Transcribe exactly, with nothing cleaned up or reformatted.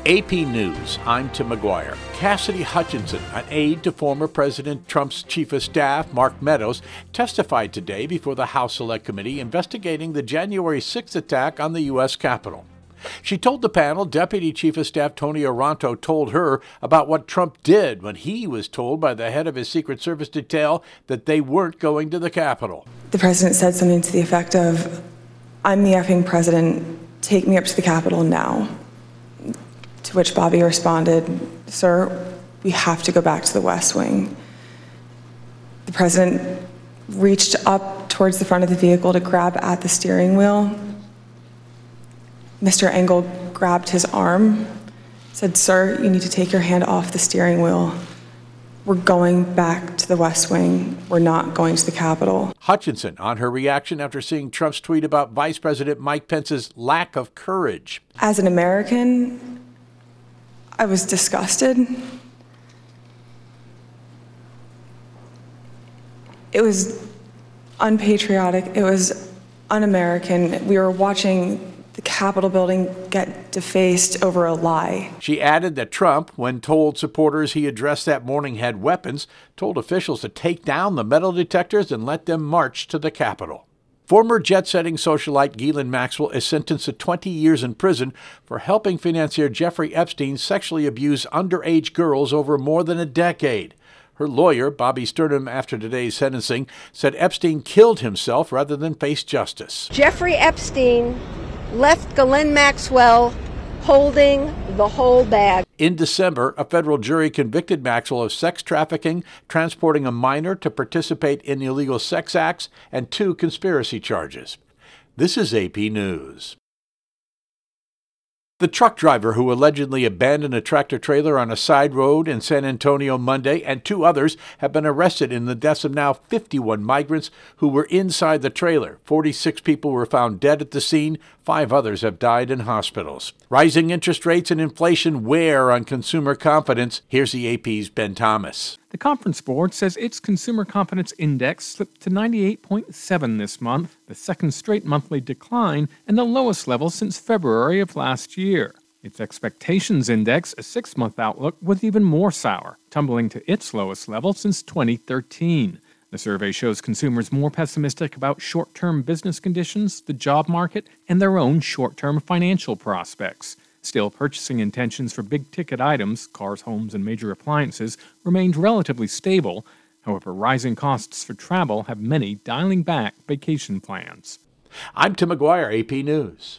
A P News, I'm Tim McGuire. Cassidy Hutchinson, an aide to former President Trump's chief of staff, Mark Meadows, testified today before the House Select Committee investigating the January sixth attack on the U S Capitol. She told the panel Deputy Chief of Staff Tony Aranto told her about what Trump did when he was told by the head of his Secret Service detail that they weren't going to the Capitol. The president said something to the effect of, "I'm the effing president, take me up to the Capitol now." To which Bobby responded, "Sir, we have to go back to the West Wing." The president reached up towards the front of the vehicle to grab at the steering wheel. Mister Engel grabbed his arm, said, "Sir, you need to take your hand off the steering wheel. We're going back to the West Wing. We're not going to the Capitol." Hutchinson on her reaction after seeing Trump's tweet about Vice President Mike Pence's lack of courage. As an American, I was disgusted. It was unpatriotic. It was un-American. We were watching the Capitol building get defaced over a lie. She added that Trump, when told supporters he addressed that morning had weapons, told officials to take down the metal detectors and let them march to the Capitol. Former jet-setting socialite Ghislaine Maxwell is sentenced to twenty years in prison for helping financier Jeffrey Epstein sexually abuse underage girls over more than a decade. Her lawyer, Bobby Sternum, after today's sentencing, said Epstein killed himself rather than face justice. Jeffrey Epstein left Ghislaine Maxwell holding the whole bag. In December, a federal jury convicted Maxwell of sex trafficking, transporting a minor to participate in illegal sex acts, and two conspiracy charges. This is A P News. The truck driver who allegedly abandoned a tractor-trailer on a side road in San Antonio Monday and two others have been arrested in the deaths of now fifty-one migrants who were inside the trailer. forty-six people were found dead at the scene. Five others have died in hospitals. Rising interest rates and inflation wear on consumer confidence. Here's the A P's Ben Thomas. The Conference Board says its Consumer Confidence Index slipped to ninety-eight point seven this month, the second straight monthly decline and the lowest level since February of last year. Its Expectations Index, a six-month outlook, was even more sour, tumbling to its lowest level since twenty thirteen. The survey shows consumers more pessimistic about short-term business conditions, the job market, and their own short-term financial prospects. Still, purchasing intentions for big-ticket items, cars, homes, and major appliances, remained relatively stable. However, rising costs for travel have many dialing back vacation plans. I'm Tim McGuire, A P News.